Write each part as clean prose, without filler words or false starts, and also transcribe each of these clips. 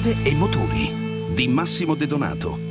Strade e motori di Massimo De Donato.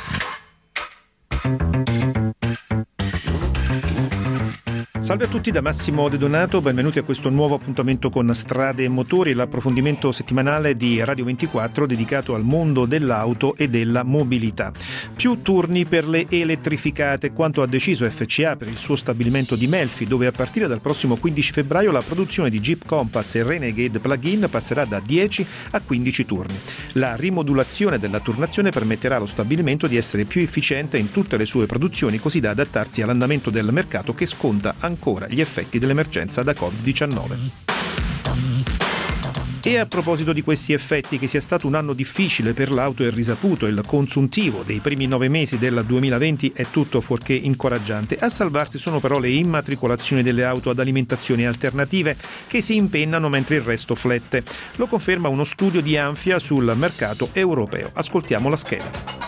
Salve a tutti da Massimo De Donato, benvenuti a questo nuovo appuntamento con Strade e Motori, l'approfondimento settimanale di Radio 24 dedicato al mondo dell'auto e della mobilità. Più turni per le elettrificate, quanto ha deciso FCA per il suo stabilimento di Melfi, dove a partire dal prossimo 15 febbraio la produzione di Jeep Compass e Renegade Plug-in passerà da 10 a 15 turni. La rimodulazione della turnazione permetterà allo stabilimento di essere più efficiente in tutte le sue produzioni, così da adattarsi all'andamento del mercato che sconta ancora gli effetti dell'emergenza da Covid-19. E a proposito di questi effetti, che sia stato un anno difficile per l'auto è risaputo, il consuntivo dei primi 9 mesi del 2020 è tutto fuorché incoraggiante. A salvarsi sono però le immatricolazioni delle auto ad alimentazioni alternative che si impennano mentre il resto flette. Lo conferma uno studio di Anfia sul mercato europeo. Ascoltiamo la scheda.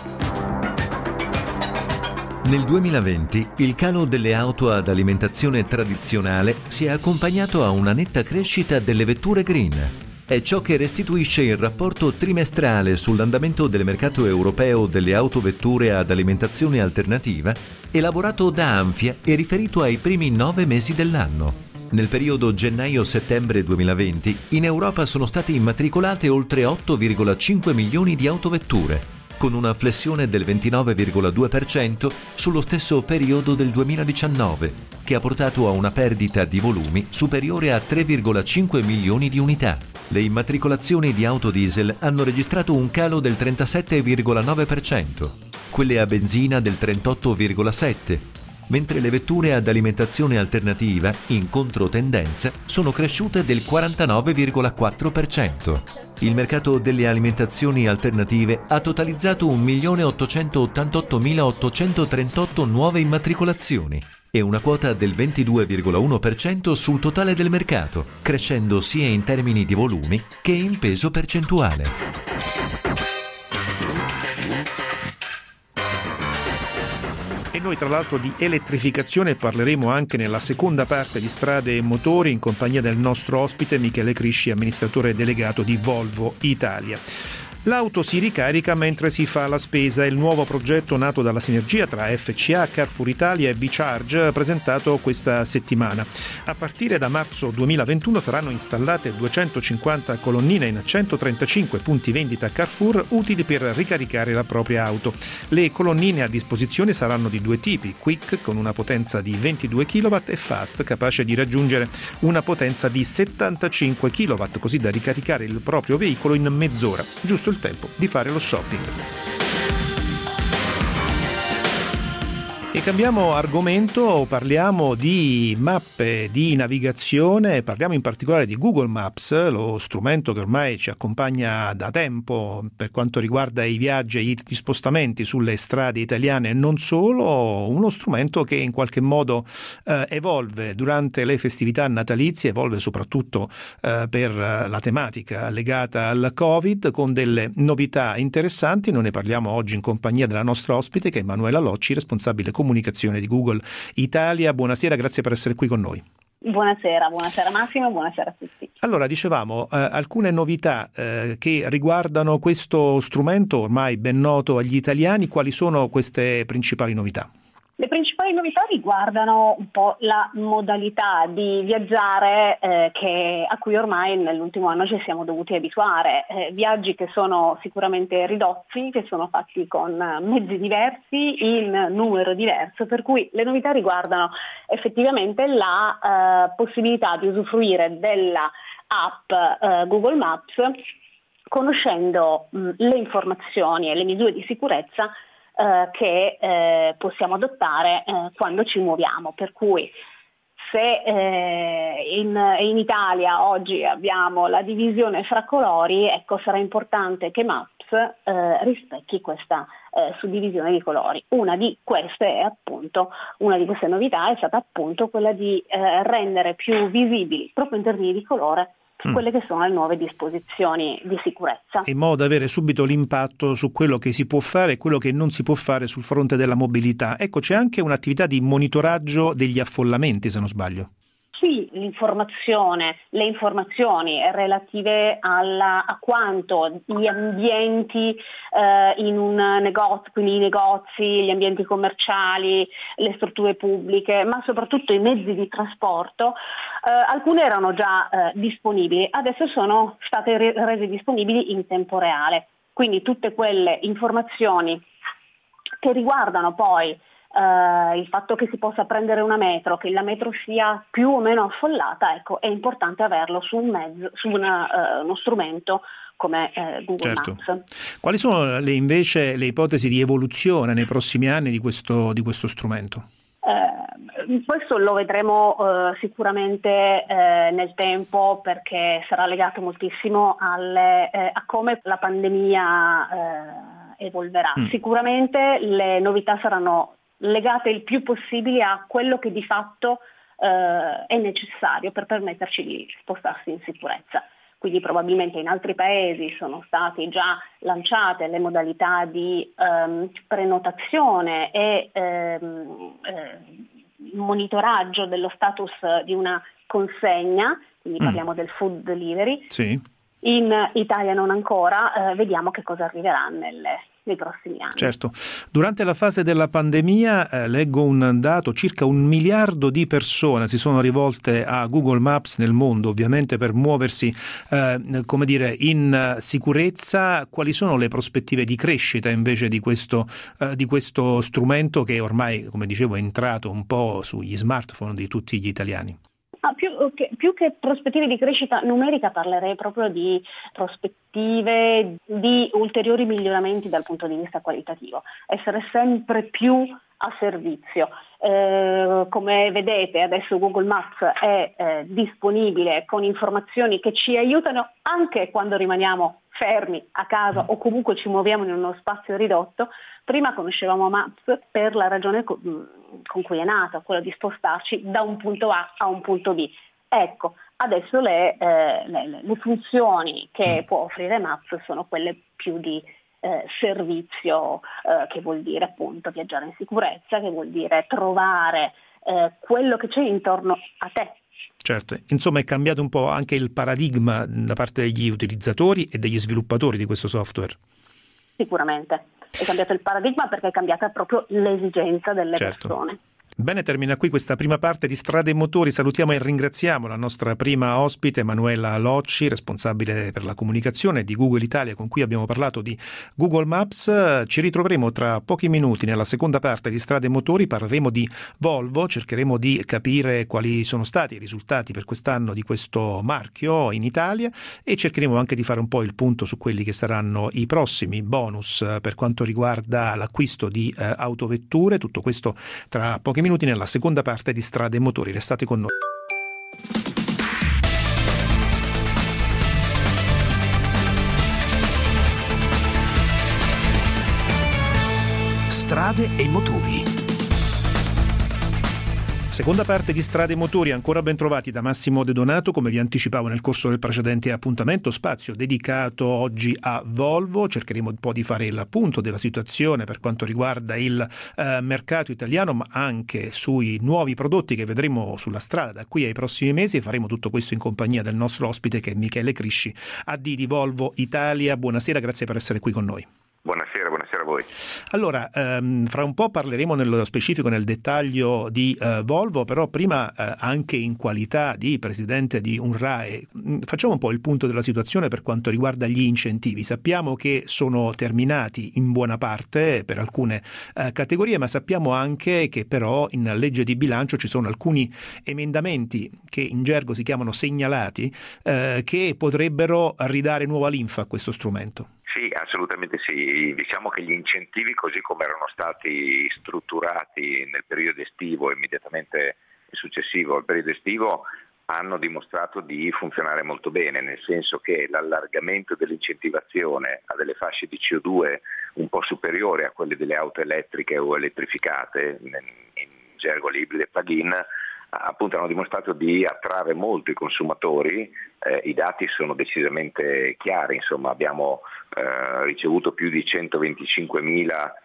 Nel 2020 il calo delle auto ad alimentazione tradizionale si è accompagnato a una netta crescita delle vetture green. È ciò che restituisce il rapporto trimestrale sull'andamento del mercato europeo delle autovetture ad alimentazione alternativa, elaborato da Anfia e riferito ai primi 9 mesi dell'anno. Nel periodo gennaio-settembre 2020 in Europa sono state immatricolate oltre 8,5 milioni di autovetture, con una flessione del 29,2% sullo stesso periodo del 2019, che ha portato a una perdita di volumi superiore a 3,5 milioni di unità. Le immatricolazioni di auto diesel hanno registrato un calo del 37,9%, quelle a benzina del 38,7%, mentre le vetture ad alimentazione alternativa, in controtendenza, sono cresciute del 49,4%. Il mercato delle alimentazioni alternative ha totalizzato 1.888.838 nuove immatricolazioni e una quota del 22,1% sul totale del mercato, crescendo sia in termini di volumi che in peso percentuale. E noi tra l'altro di elettrificazione parleremo anche nella seconda parte di Strade e Motori in compagnia del nostro ospite Michele Crisci, amministratore delegato di Volvo Italia. L'auto si ricarica mentre si fa la spesa. Il nuovo progetto nato dalla sinergia tra FCA, Carrefour Italia e B-Charge presentato questa settimana. A partire da marzo 2021 saranno installate 250 colonnine in 135 punti vendita Carrefour utili per ricaricare la propria auto. Le colonnine a disposizione saranno di due tipi: Quick con una potenza di 22 kW e Fast capace di raggiungere una potenza di 75 kW, così da ricaricare il proprio veicolo in mezz'ora, giusto il tempo di fare lo shopping. E cambiamo argomento, parliamo di mappe di navigazione, parliamo in particolare di Google Maps, lo strumento che ormai ci accompagna da tempo per quanto riguarda i viaggi e gli spostamenti sulle strade italiane e non solo, uno strumento che in qualche modo evolve durante le festività natalizie, evolve soprattutto per la tematica legata al Covid, con delle novità interessanti. Noi ne parliamo oggi in compagnia della nostra ospite che è Emanuela Locci, responsabile comunicazione di Google Italia. Buonasera, grazie per essere qui con noi. Buonasera Massimo, buonasera a tutti. Allora, dicevamo, alcune novità che riguardano questo strumento ormai ben noto agli italiani. Quali sono queste principali novità? Le principali novità riguardano un po' la modalità di viaggiare a cui ormai nell'ultimo anno ci siamo dovuti abituare. Viaggi che sono sicuramente ridotti, che sono fatti con mezzi diversi, in numero diverso, per cui le novità riguardano effettivamente la possibilità di usufruire della app Google Maps conoscendo le informazioni e le misure di sicurezza che possiamo adottare quando ci muoviamo, per cui se in Italia oggi abbiamo la divisione fra colori, ecco, sarà importante che Maps rispecchi questa suddivisione di colori. Una di queste novità è stata appunto quella di rendere più visibili, proprio in termini di colore, quelle che sono le nuove disposizioni di sicurezza. In modo da avere subito l'impatto su quello che si può fare e quello che non si può fare sul fronte della mobilità. Ecco, c'è anche un'attività di monitoraggio degli affollamenti, se non sbaglio. Sì, le informazioni relative a quanto gli ambienti in un negozio, quindi i negozi, gli ambienti commerciali, le strutture pubbliche, ma soprattutto i mezzi di trasporto, alcune erano già disponibili, adesso sono state rese disponibili in tempo reale. Quindi tutte quelle informazioni che riguardano poi il fatto che si possa prendere una metro, che la metro sia più o meno affollata, ecco, è importante averlo su un mezzo, su uno strumento come Google Maps. Quali sono invece le ipotesi di evoluzione nei prossimi anni di questo strumento? Questo lo vedremo sicuramente nel tempo, perché sarà legato moltissimo a come la pandemia evolverà. Sicuramente le novità saranno legate il più possibile a quello che di fatto è necessario per permetterci di spostarsi in sicurezza. Quindi probabilmente in altri paesi sono state già lanciate le modalità di prenotazione e monitoraggio dello status di una consegna, quindi parliamo del food delivery. Sì. In Italia non ancora, vediamo che cosa arriverà nei prossimi anni. Certo. Durante la fase della pandemia leggo un dato: circa 1 miliardo di persone si sono rivolte a Google Maps nel mondo, ovviamente per muoversi in sicurezza. Quali sono le prospettive di crescita invece di questo strumento che ormai, come dicevo, è entrato un po' sugli smartphone di tutti gli italiani? Più che prospettive di crescita numerica, parlerei proprio di prospettive di ulteriori miglioramenti dal punto di vista qualitativo, essere sempre più a servizio. Come vedete adesso Google Maps è disponibile con informazioni che ci aiutano anche quando rimaniamo fermi a casa o comunque ci muoviamo in uno spazio ridotto. Prima conoscevamo Maps per la ragione con cui è nata, quella di spostarci da un punto A a un punto B. Ecco, adesso le funzioni che può offrire Maps sono quelle più di servizio, che vuol dire appunto viaggiare in sicurezza, che vuol dire trovare quello che c'è intorno a te. Certo, insomma è cambiato un po' anche il paradigma da parte degli utilizzatori e degli sviluppatori di questo software. Sicuramente, è cambiato il paradigma perché è cambiata proprio l'esigenza delle persone. Bene, termina qui questa prima parte di Strade e Motori. Salutiamo e ringraziamo la nostra prima ospite, Manuela Locci, responsabile per la comunicazione di Google Italia, con cui abbiamo parlato di Google Maps. Ci ritroveremo tra pochi minuti nella seconda parte di Strade e Motori. Parleremo di Volvo, cercheremo di capire quali sono stati i risultati per quest'anno di questo marchio in Italia e cercheremo anche di fare un po' il punto su quelli che saranno i prossimi bonus per quanto riguarda l'acquisto di autovetture. Tutto questo tra pochi minuti nella seconda parte di Strade e Motori. Restate con noi. Strade e Motori. Seconda parte di Strade e Motori, ancora ben trovati da Massimo De Donato. Come vi anticipavo nel corso del precedente appuntamento, spazio dedicato oggi a Volvo. Cercheremo un po' di fare il punto della situazione per quanto riguarda il mercato italiano, ma anche sui nuovi prodotti che vedremo sulla strada da qui ai prossimi mesi. Faremo tutto questo in compagnia del nostro ospite che è Michele Crisci, AD di Volvo Italia. Buonasera, grazie per essere qui con noi. Buonasera a voi. Allora, fra un po' parleremo nello specifico, nel dettaglio di Volvo, però prima anche in qualità di presidente di UNRAE facciamo un po' il punto della situazione per quanto riguarda gli incentivi. Sappiamo che sono terminati in buona parte per alcune categorie, ma sappiamo anche che però in legge di bilancio ci sono alcuni emendamenti che in gergo si chiamano segnalati, che potrebbero ridare nuova linfa a questo strumento. Sì, assolutamente sì. Diciamo che gli incentivi, così come erano stati strutturati nel periodo estivo, immediatamente successivo al periodo estivo, hanno dimostrato di funzionare molto bene, nel senso che l'allargamento dell'incentivazione a delle fasce di CO2 un po' superiori a quelle delle auto elettriche o elettrificate, in gergo le ibride plug-in, appunto hanno dimostrato di attrarre molto i consumatori. I dati sono decisamente chiari, insomma abbiamo ricevuto più di 125.000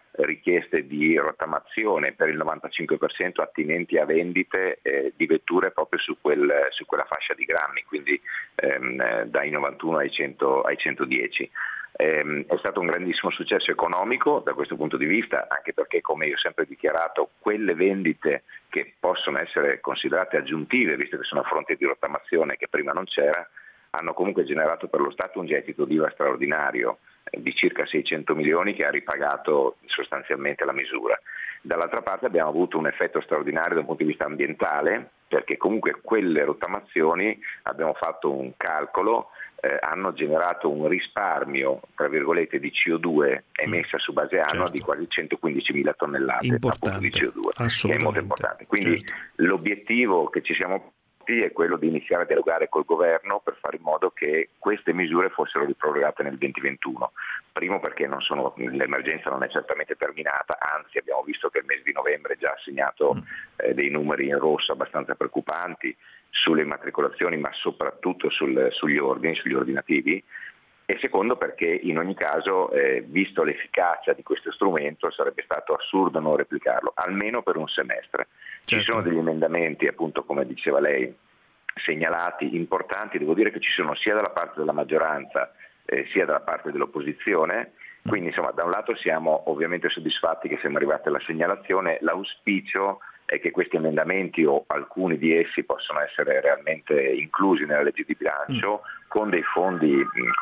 richieste di rottamazione per il 95% attinenti a vendite di vetture proprio su quella fascia di grammi, quindi dai 91 ai 110. È stato un grandissimo successo economico da questo punto di vista, anche perché, come io ho sempre dichiarato, quelle vendite che possono essere considerate aggiuntive, visto che sono a fronte di rottamazione che prima non c'era, hanno comunque generato per lo Stato un gettito d'IVA straordinario di circa 600 milioni che ha ripagato sostanzialmente la misura. Dall'altra parte abbiamo avuto un effetto straordinario dal punto di vista ambientale, perché comunque quelle rottamazioni, abbiamo fatto un calcolo, hanno generato un risparmio, tra virgolette, di CO2 emessa su base annua di quasi 115.000 tonnellate appunto di CO2, che è molto importante. Quindi l'obiettivo che ci siamo è quello di iniziare a dialogare col governo per fare in modo che queste misure fossero riprorogate nel 2021. Primo perché l'emergenza non è certamente terminata, anzi abbiamo visto che il mese di novembre già ha segnato dei numeri in rosso abbastanza preoccupanti sulle immatricolazioni, ma soprattutto sugli ordinativi. E secondo perché in ogni caso, visto l'efficacia di questo strumento, sarebbe stato assurdo non replicarlo, almeno per un semestre. Ci sono degli emendamenti, appunto, come diceva lei, segnalati, importanti. Devo dire che ci sono sia dalla parte della maggioranza sia dalla parte dell'opposizione. Quindi insomma, da un lato siamo ovviamente soddisfatti che siamo arrivati alla segnalazione. L'auspicio è che questi emendamenti o alcuni di essi possano essere realmente inclusi nella legge di bilancio con dei fondi,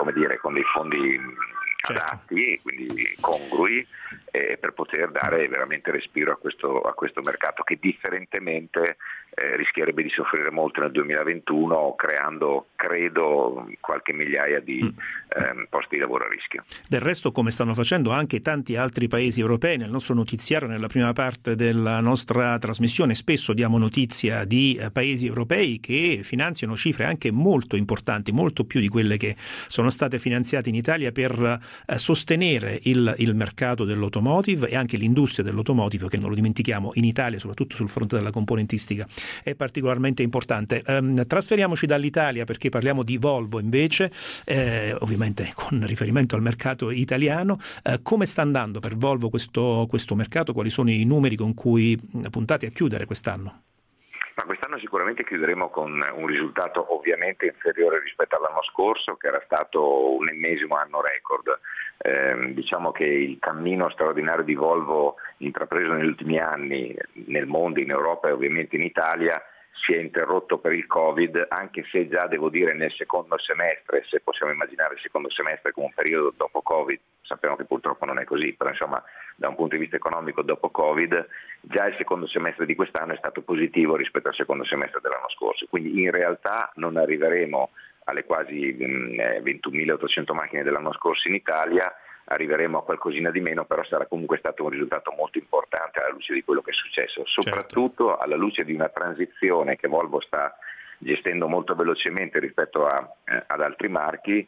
adatti, quindi congrui, per poter dare veramente respiro a questo mercato che differentemente rischierebbe di soffrire molto nel 2021, creando, credo, qualche migliaia di posti di lavoro a rischio. Del resto, come stanno facendo anche tanti altri paesi europei, nel nostro notiziario, nella prima parte della nostra trasmissione, spesso diamo notizia di paesi europei che finanziano cifre anche molto importanti, molto più di quelle che sono state finanziate in Italia per sostenere il mercato dell'automotive e anche l'industria dell'automotive, che non lo dimentichiamo in Italia, soprattutto sul fronte della componentistica, è particolarmente importante. Trasferiamoci dall'Italia perché parliamo di Volvo invece, ovviamente con riferimento al mercato italiano. Come sta andando per Volvo questo mercato? Quali sono i numeri con cui puntate a chiudere quest'anno? Ma quest'anno sicuramente chiuderemo con un risultato ovviamente inferiore rispetto all'anno scorso, che era stato un ennesimo anno record. Diciamo che il cammino straordinario di Volvo intrapreso negli ultimi anni nel mondo, in Europa e ovviamente in Italia, si è interrotto per il Covid, anche se già devo dire nel secondo semestre, se possiamo immaginare il secondo semestre come un periodo dopo Covid, sappiamo che purtroppo non è così, però insomma da un punto di vista economico dopo Covid, già il secondo semestre di quest'anno è stato positivo rispetto al secondo semestre dell'anno scorso, quindi in realtà non arriveremo alle quasi 21.800 macchine dell'anno scorso in Italia, arriveremo a qualcosina di meno, però sarà comunque stato un risultato molto importante alla luce di quello che è successo, soprattutto alla luce di una transizione che Volvo sta gestendo molto velocemente rispetto ad altri marchi,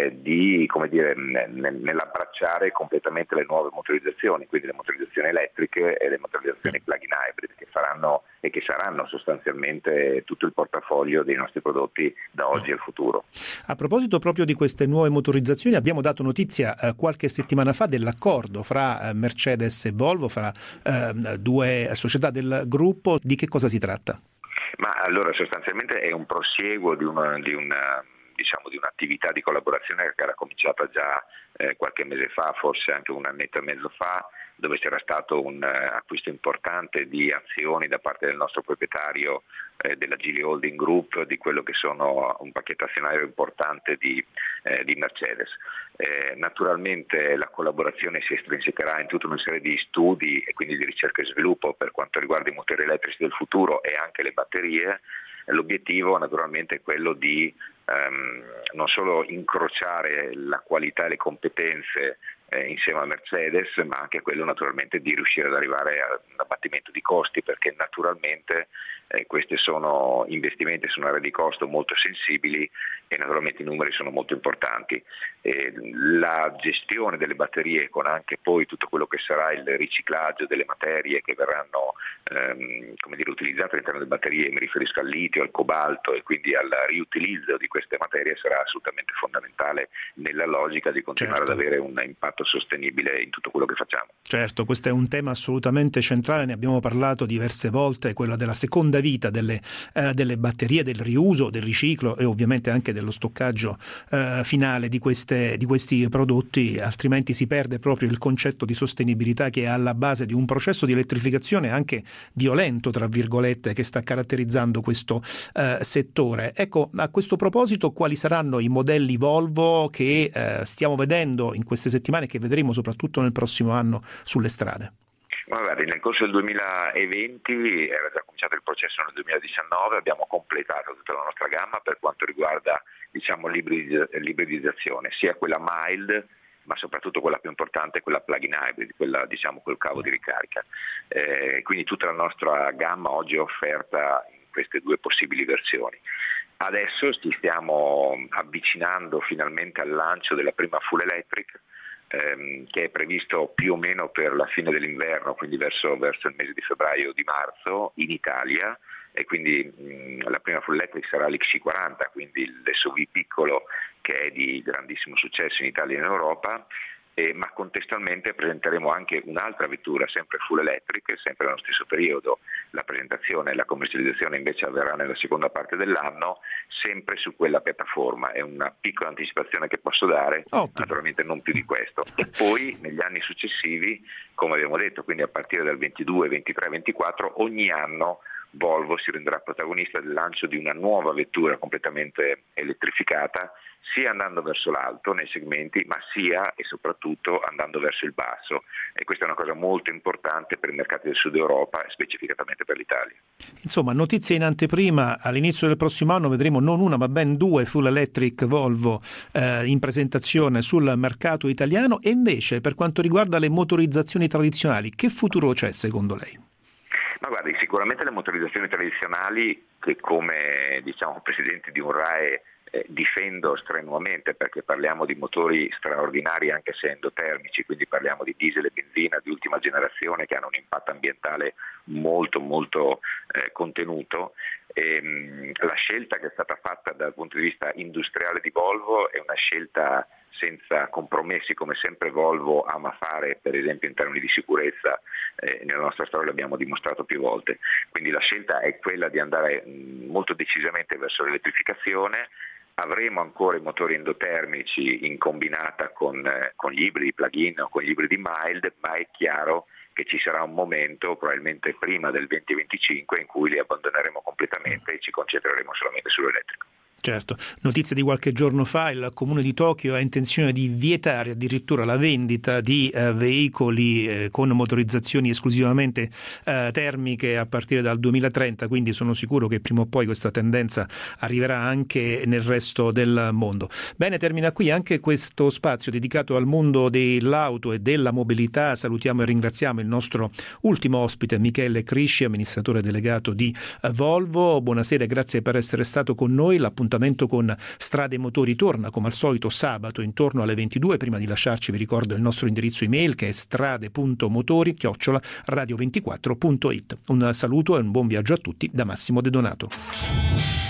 nell'abbracciare completamente le nuove motorizzazioni, quindi le motorizzazioni elettriche e le motorizzazioni plug-in hybrid, che faranno e che saranno sostanzialmente tutto il portafoglio dei nostri prodotti da oggi al futuro. A proposito proprio di queste nuove motorizzazioni, abbiamo dato notizia qualche settimana fa dell'accordo fra Mercedes e Volvo, fra due società del gruppo. Di che cosa si tratta? Ma allora sostanzialmente è un prosieguo di un'attività di collaborazione che era cominciata già qualche mese fa, forse anche un annetto e mezzo fa, dove c'era stato un acquisto importante di azioni da parte del nostro proprietario della Geely Holding Group, di quello che sono un pacchetto azionario importante di Mercedes. Naturalmente la collaborazione si estrinsecherà in tutta una serie di studi e quindi di ricerca e sviluppo per quanto riguarda i motori elettrici del futuro e anche le batterie. L'obiettivo naturalmente è quello di non solo incrociare la qualità e le competenze insieme a Mercedes, ma anche quello naturalmente di riuscire ad arrivare a un abbattimento di costi, perché naturalmente questi sono investimenti su un'area di costo molto sensibili e naturalmente i numeri sono molto importanti. La gestione delle batterie con anche poi tutto quello che sarà il riciclaggio delle materie che verranno utilizzate all'interno delle batterie, mi riferisco al litio, al cobalto e quindi al riutilizzo di queste materie, sarà assolutamente fondamentale nella logica di continuare ad avere un impatto impatto sostenibile in tutto quello che facciamo. Certo, questo è un tema assolutamente centrale, ne abbiamo parlato diverse volte, quello della seconda vita delle batterie, del riuso, del riciclo e ovviamente anche dello stoccaggio finale di questi prodotti, altrimenti si perde proprio il concetto di sostenibilità che è alla base di un processo di elettrificazione anche violento, tra virgolette, che sta caratterizzando questo settore. Ecco, a questo proposito, quali saranno i modelli Volvo che stiamo vedendo in queste settimane e che vedremo soprattutto nel prossimo anno sulle strade? Guardi, nel corso del 2020 era già cominciato il processo nel 2019, abbiamo completato tutta la nostra gamma per quanto riguarda l'ibridizzazione, sia quella mild ma soprattutto quella più importante, quella plug-in hybrid, quella col cavo di ricarica. Quindi tutta la nostra gamma oggi è offerta in queste due possibili versioni. Adesso ci stiamo avvicinando finalmente al lancio della prima full electric, che è previsto più o meno per la fine dell'inverno, quindi verso il mese di febbraio o di marzo in Italia, e quindi la prima full electric sarà l'XC40, quindi l'SUV piccolo che è di grandissimo successo in Italia e in Europa, ma contestualmente presenteremo anche un'altra vettura sempre full electric, sempre nello stesso periodo. La presentazione e la commercializzazione invece avverrà nella seconda parte dell'anno, sempre su quella piattaforma. È una piccola anticipazione che posso dare, naturalmente non più di questo. E poi negli anni successivi, come abbiamo detto, quindi a partire dal 22, 23, 24, ogni anno Volvo si renderà protagonista del lancio di una nuova vettura completamente elettrificata, sia andando verso l'alto nei segmenti, ma sia e soprattutto andando verso il basso. E questa è una cosa molto importante per i mercati del Sud Europa e specificatamente per l'Italia. Insomma, notizie in anteprima: all'inizio del prossimo anno vedremo non una ma ben 2 full electric Volvo in presentazione sul mercato italiano. E invece, per quanto riguarda le motorizzazioni tradizionali, che futuro c'è secondo lei? Ma guardi, sicuramente le motorizzazioni tradizionali, che come presidente di un RAE difendo strenuamente, perché parliamo di motori straordinari anche se endotermici, quindi parliamo di diesel e benzina di ultima generazione che hanno un impatto ambientale molto molto contenuto. La scelta che è stata fatta dal punto di vista industriale di Volvo è una scelta senza compromessi, come sempre Volvo ama fare, per esempio in termini di sicurezza, nella nostra storia l'abbiamo dimostrato più volte. Quindi la scelta è quella di andare molto decisamente verso l'elettrificazione. Avremo ancora i motori endotermici in combinata con gli ibridi plug-in o con gli ibridi mild, ma è chiaro che ci sarà un momento, probabilmente prima del 2025, in cui li abbandoneremo completamente e ci concentreremo solamente sull'elettrico. Certo, notizia di qualche giorno fa: il Comune di Tokyo ha intenzione di vietare addirittura la vendita di veicoli con motorizzazioni esclusivamente termiche a partire dal 2030, quindi sono sicuro che prima o poi questa tendenza arriverà anche nel resto del mondo. Bene, termina qui anche questo spazio dedicato al mondo dell'auto e della mobilità. Salutiamo e ringraziamo il nostro ultimo ospite, Michele Crisci, amministratore delegato di Volvo. Buonasera e grazie per essere stato con noi. L'appuntamento con Strade e Motori torna come al solito sabato intorno alle 22. Prima di lasciarci vi ricordo il nostro indirizzo email, che è strade.motori@radio24.it. Un saluto e un buon viaggio a tutti da Massimo De Donato.